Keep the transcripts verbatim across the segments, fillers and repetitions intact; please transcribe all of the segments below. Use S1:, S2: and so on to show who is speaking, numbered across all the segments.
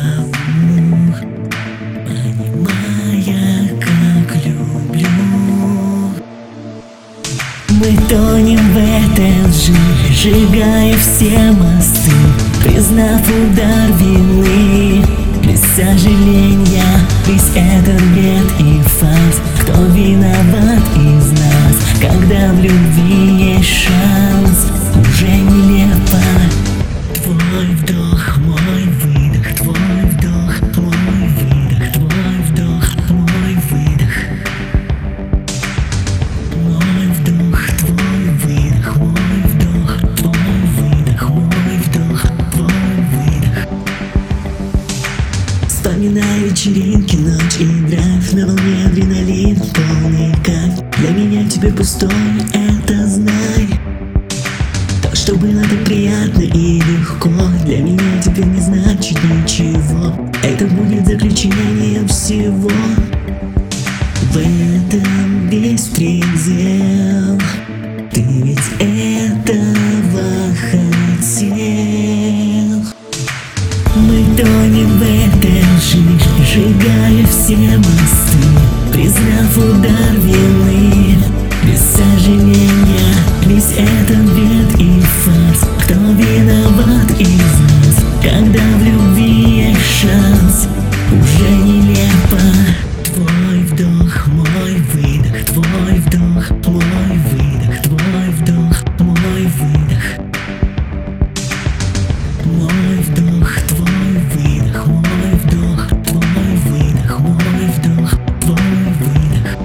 S1: зову, понимая, как люблю. Мы тонем в этой лжи, сжигая все мосты, признав удар вины. Без сожаления весь этот бред и фарс. Кто виноват из нас, когда в любви есть шанс? Уже нелепо. Твой вдох, мой выдох, твой вдох, мой выдох, твой вдох, мой выдох. Мой вдох, твой выдох, мой вдох, твой выдох, мой вдох, твой выдох. Вспоминаю вечеринки, ночь и драйв, на волне адреналин, полный кайф. Для меня теперь пустой, это знай. То, что было так приятно и легко, для меня теперь не значит ничего. Это будет заключением всего. В этом весь предел. Ты ведь этого хотел. Мы тонем в этой лжи, сжигая все мосты, признав удар вины. Без сожаления весь этот бред и фарс. Кто виноват из нас, когда в любви есть шанс? Уже нелепо. Твой вдох, мой выдох, твой вдох, мой выдох, твой вдох, мой выдох. Мой вдох, твой выдох, мой вдох, твой выдох, мой вдох, твой выдох.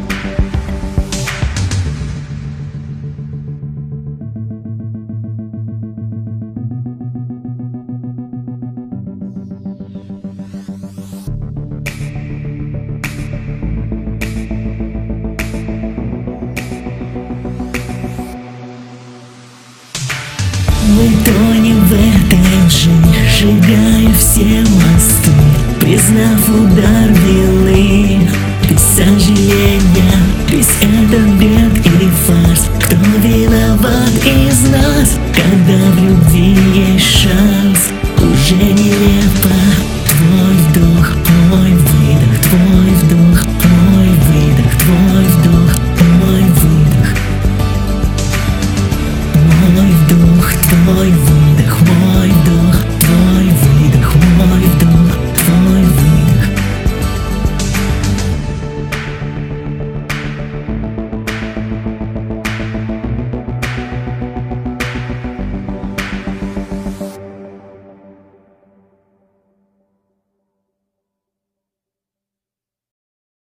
S1: Мы тонем в этой лжи, сжигая все мосты, признав удар вины. Без сожаления